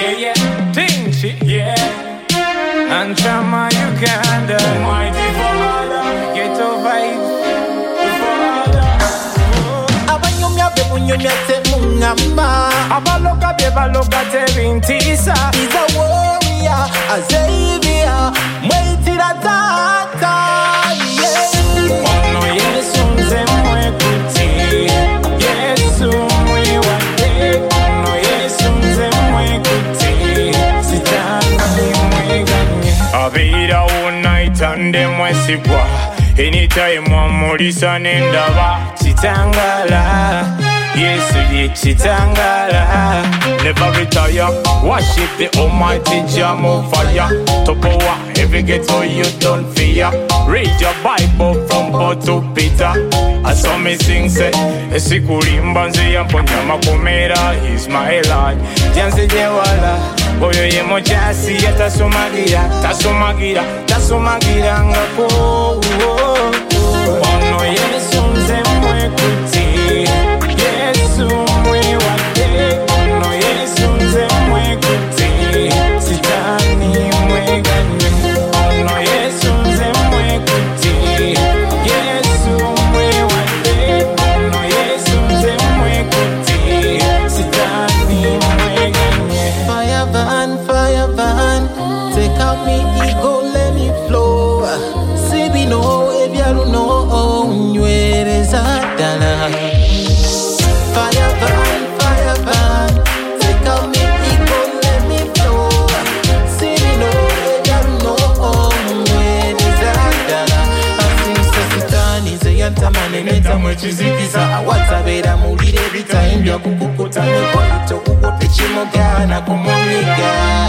yeah. Tinchi, yeah. And Chama Uganda. Mighty Father, ghetto vibes. Abanyumya te mungamba. Abaloka baloka te bintisa. He's a warrior, a savior. Mwitira tata, yeah. Ono Yesu mzemwe kuti. Yesu mwe wate. Ono Yesu mzemwe kuti. Sitani mwe ganye. Abira unaitande mwesigwa. Anytime amulisa nendaba. Chitangala. Yesu ye chitangala. Never retire. Worship the Almighty Jah on fire. To power every ghetto you don't fear. Read your Bible from Paul to Peter. I saw me sing say esikulimba nze yamponya makomera. He's my Lord. Janse jewala. Oyo ye mochasi tasumagira ngako. Ono Yesu mzemwe kuti. Yesu mwe wate. Ono Yesu mzemwe kuti. Sitani mwe ganye. Ono Yesu mzemwe kuti. Yesu mwe wate. Ono Yesu mzemwe kuti. Sitani mwe ganye. Fire van, take out me ego, let me flow. See me know if you don't know, where is Adana? Fire van, take out me ego, let me flow. See me know if you don't know, where is Adana? I sing Sasitani, Zayantamane, Netamuchizikiza, Awatabeda, Mulide, Vita, India, Kukuta, Nepolito, Kukote, Chimogana, Kumonika.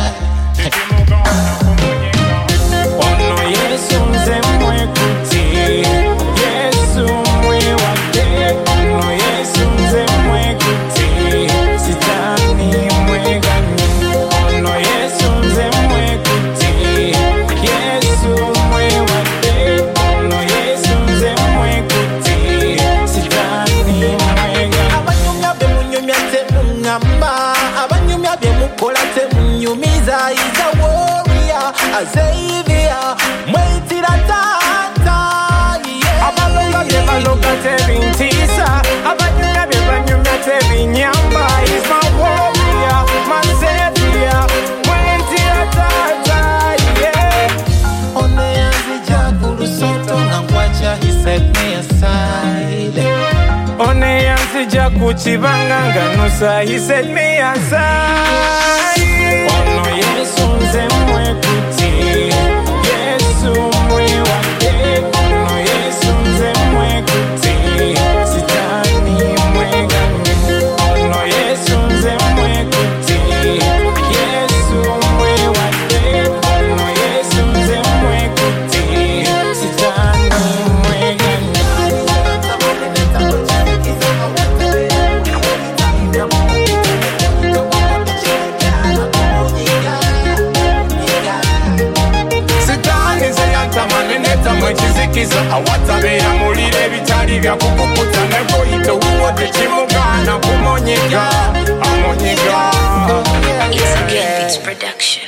Ono Yesu mzemwe kuti. Yesu mwe wate. Ono Yesu mzemwe kuti. Sitani mwe ganye. Ono Yesu mzemwe kuti. Yesu mwe wate. Ono Yesu mzemwe kuti. Sitani mwe ganye. Abanyumya be munyumya te mungamba. Abanyumya be mukola te munyumiza. He's a warrior, a savior. Mwitira tata, yeah. Abaloka te bintisa. Abanyumya te binyamba. He's my warrior, my savior. Mwentira tata, yeah. One yazija kulusoto ngangwacha, he set me aside. One yansija kuchibanga nganusa. He set me aside. Ono Yesu mzemwe kuti. Yesu mwe wate. Ono Yesu mzemwe kuti. Sitani mwe ganye. Ono Yesu mzemwe kuti. Yesu mwe wate. Ono Yesu mzemwe kuti. Sitani mwe ganye. Mwechizikiza awatabera mulire bitali bya kukukuta nekoyito uwote chimugana kumonyega amonyega. It's Production.